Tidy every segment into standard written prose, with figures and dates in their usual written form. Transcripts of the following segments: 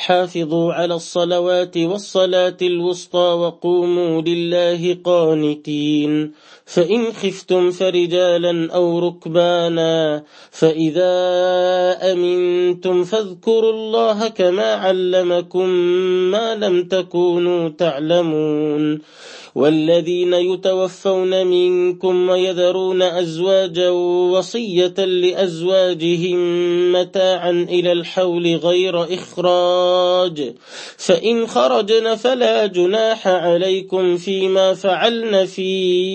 حافظوا على الصلوات والصلاة الوسطى وقوموا لله قانتين. فإن خفتم فرجالا أو ركبانا فإذا أمنتم فاذكروا الله كما علمكم ما لم تكونوا تعلمون. والذين يتوفون منكم ويذرون أزواجا وصية لأزواجهم متاعا إلى الحول غير إخراج فإن خرجن فلا جناح عليكم فيما فعلن في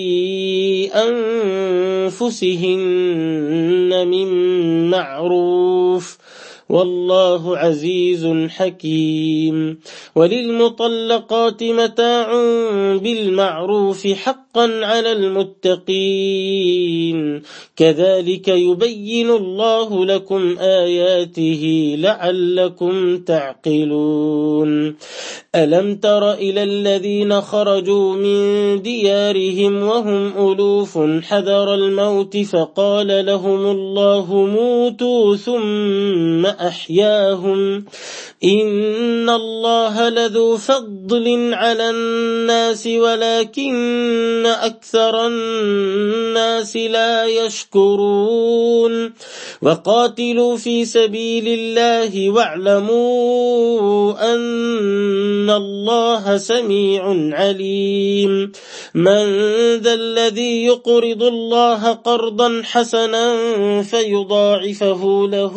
أنفسهن من معروف والله عزيز حكيم. وللمطلقات متاع بالمعروف حقا على المتقين كذلك يبين الله لكم آياته لعلكم تعقلون. ألم تر إلى الذين خرجوا من ديارهم وهم ألوف حذر الموت فقال لهم الله موتوا ثم أحياهم إن الله لذو فضل على الناس ولكن أكثر الناس لا يشكرون. وقاتلوا في سبيل الله واعلموا أن الله سميع عليم. من ذا الذي يقرض الله قرضا حسنا فيضاعفه له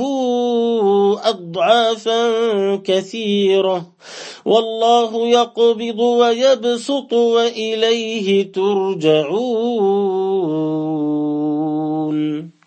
أضعافا كثيرة والله يقبض ويبسط وإليه ترجعون.